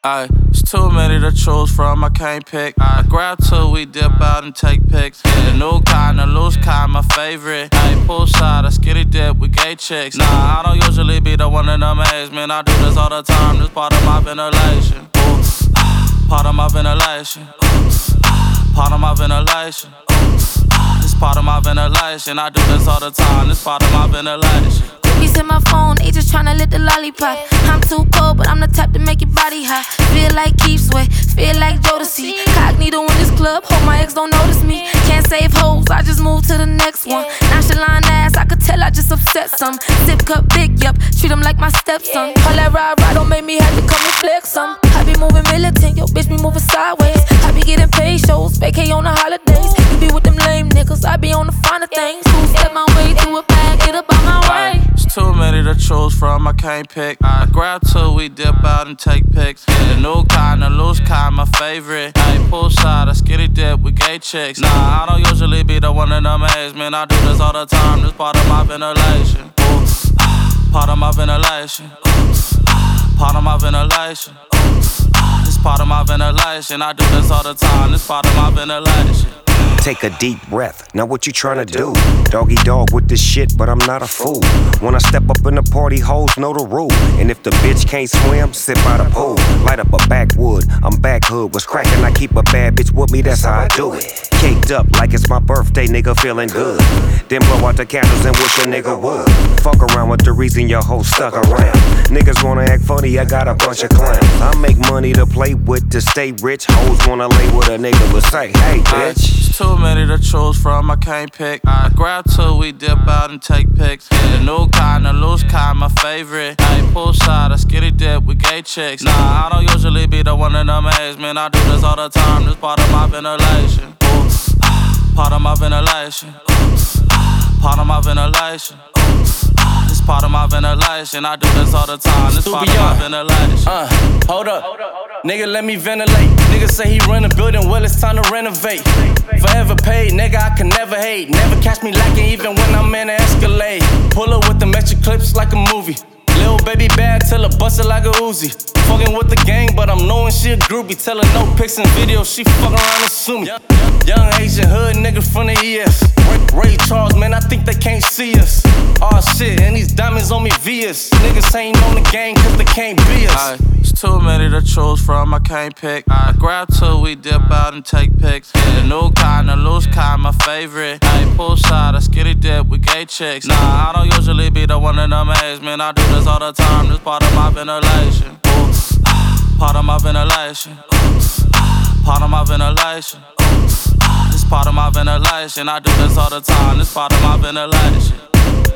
It's too many to choose from, I can't pick. I grab two, we dip out and take pics. The new kind, the loose kind, my favorite. Poolside, I skitty dip with gay chicks. Nah, I don't usually be the one in the maze, man. I do this all the time, this part of my ventilation. Part of my ventilation. Part of my ventilation. This part of my ventilation. I do this all the time, this part of my ventilation. Groupies in my phone, they just tryna lit the lollipop. I'm too cold, but I'm the type to make your body hot. Feel like Keith Sweat, feel like Jodeci. Cognito in this club, hope my ex don't notice me. Can't save hoes, I just move to the next one. Nonchalant ass, I could tell I just upset some. Zip cup big, yup, treat him like my stepson. All that ride, don't make me have to come and flex some. I be moving militant, yo bitch be moving sideways. I be getting paid shows, vacay on the holidays. You be with them lame niggas, I be on the finer things. Who step my way to a bag, get up on my way. It's too many to choose from, I can't pick. I grab two, we dip out and take pics. The new kind, the loose kind, my favorite. Poolside, I skitty dip with gay chicks. Nah, I don't usually be the one in the maze, man. I do this all the time, this part of my ventilation. Part of my ventilation. Part of my ventilation. This part of my ventilation. I do this all the time, this part of my ventilation. Take a deep breath, now what you tryna do? Doggy dog with this shit, but I'm not a fool. When I step up in the party, hoes know the rule. And if the bitch can't swim, sit by the pool. Light up a backwood, I'm back hood. What's crackin'? I keep a bad bitch with me, that's how I do it. Caked up like it's my birthday, nigga, feeling good. Then blow out the candles and wish a nigga would. Fuck around with the reason your hoe stuck around. Niggas wanna act funny, I got a bunch of clowns. I make money to play with, to stay rich. Hoes wanna lay with a nigga, but say, hey, bitch. It's too many to choose from, I can't pick. I grab two, we dip out and take pics. The new kind, the loose kind, my favorite. Poolside, I skitty dip with gay chicks. Nah, I don't usually be the one in the maze, man. I do this all the time, this part of my ventilation. Part of my ventilation. Part of my ventilation. This part of my ventilation. I do this all the time, this part of my ventilation. Hold up. Nigga, let me ventilate. Nigga say he run a building, well, it's time to renovate. Forever paid, nigga, I can never hate. Never catch me lacking even when I'm in an Escalade. Pull up with them extra clips like a movie. Lil' baby bad till it busted like a Uzi. Fucking with the gang, but I'm knowing she a groupie. Tell her no pics and videos, she fuck around and sue me. Young Asian hood nigga from the ES. Ray Charles, man, I think they can't see us. Aw shit, and these diamonds on me VS. Niggas ain't on the gang cause they can't be us. It's too many to choose from, I can't pick. I grab two, we dip out and take pics. The new kind, the loose kind, my favorite. Poolside, I skitty dip with gay chicks. Nah, I don't usually be the one in the maze, man. I do this all the time, this part of my ventilation. Part of my ventilation. Part of my ventilation. This part of my ventilation. I do this all the time, this part of my ventilation.